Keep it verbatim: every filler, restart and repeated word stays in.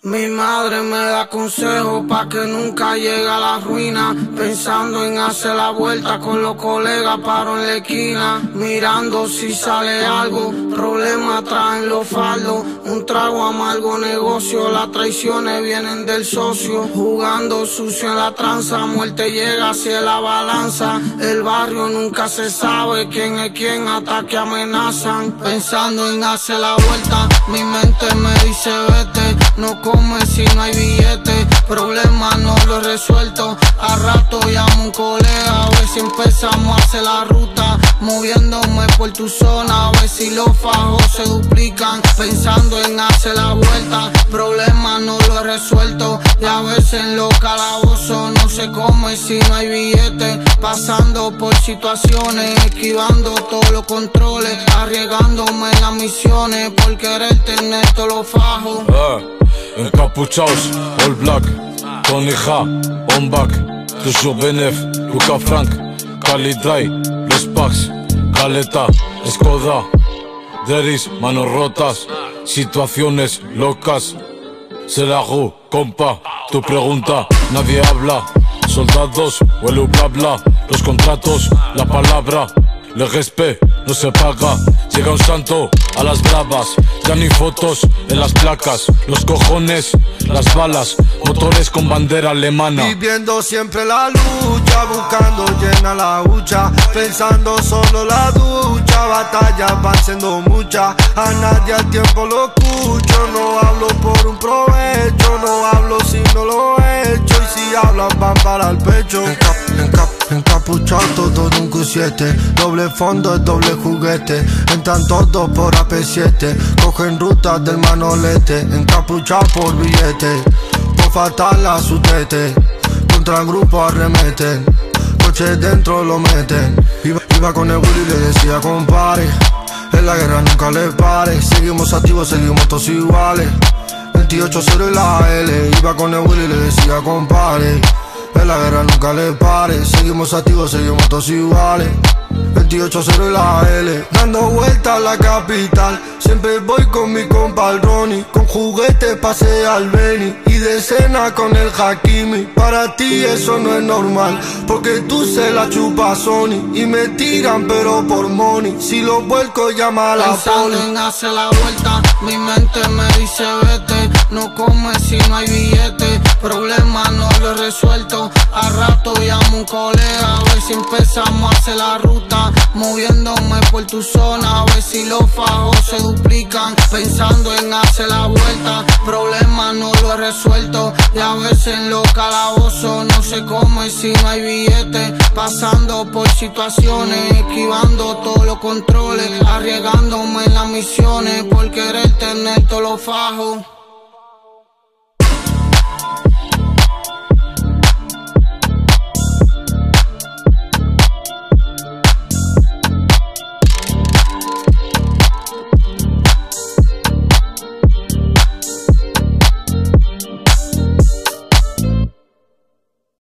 Mi madre me da consejos pa' que nunca llegue a la ruina. Pensando en hacer la vuelta con los colegas, paro en la esquina, mirando si sale algo. Problemas traen los faldos, un trago amargo negocio. Las traiciones vienen del socio, jugando sucio en la tranza. Muerte llega hacia la balanza. El barrio nunca se sabe quién es quién hasta que amenazan. Pensando en hacer la vuelta, mi mente me dice vete. No come si no hay billete, problemas no lo he resuelto. A rato llamo a un colega, a ver si empezamos a hacer la ruta, moviéndome por tu zona, a ver si los fajos se duplican. Pensando en hacer la vuelta, problemas no lo he resuelto. Y a veces en los calabozos no se come si no hay billete. Pasando por situaciones, esquivando todos los controles, arriesgándome en las misiones por querer tener todos los fajos. Uh. Encapuchados, all black, Tony Ja, on back, toujours Benef, Luca Frank, Cali Dry, Los Packs, Galeta, Skoda, Deris, manos rotas, situaciones locas, se la hago, compa, tu pregunta, nadie habla, soldados, huele bla bla, los contratos, la palabra, le respeto, no se paga. Llega un santo a las bravas, ya ni fotos en las placas. Los cojones, las balas, motores con bandera alemana. Viviendo siempre la lucha, buscando llena la hucha, pensando solo la ducha. Batallas van siendo muchas, a nadie al tiempo lo escucho. No hablo por un provecho, no hablo si no lo he hecho. Y si hablan van para el pecho. Encap, encap, encapuchado todo en un Q siete, doble fondo es doble juguete. Entran todos por A P siete, cogen rutas del manolete. Encapuchado por billete, por fatal a su tete. Contra el grupo arremeten, coche dentro lo meten. Iba, iba con el Willy y le decía compare, en la guerra nunca le pare. Seguimos activos, seguimos todos iguales. veintiocho cero y la L. Iba con el Willy y le decía compare, en la guerra nunca le pare. Seguimos activos, seguimos todos iguales. veintiocho cero y la L. Dando vueltas a la capital, siempre voy con mi compa el Ronnie. Con juguetes pasé al Beni y de cena con el Hakimi. Para ti eso no es normal, porque tú se la chupas Sony. Y me tiran pero por money, si lo vuelco llama a la poli. En hacer la vuelta, mi mente me dice vete. No come si no hay billete, problemas no lo he resuelto. A rato llamo a un colega, a ver si empezamos a hacer la ruta, moviéndome por tu zona, a ver si los fajos se duplican. Pensando en hacer la vuelta, problemas no lo he resuelto. Y a veces en los calabozos no se come si no hay billete. Pasando por situaciones, esquivando todos los controles, arriesgándome en las misiones por querer tener todos los fajos.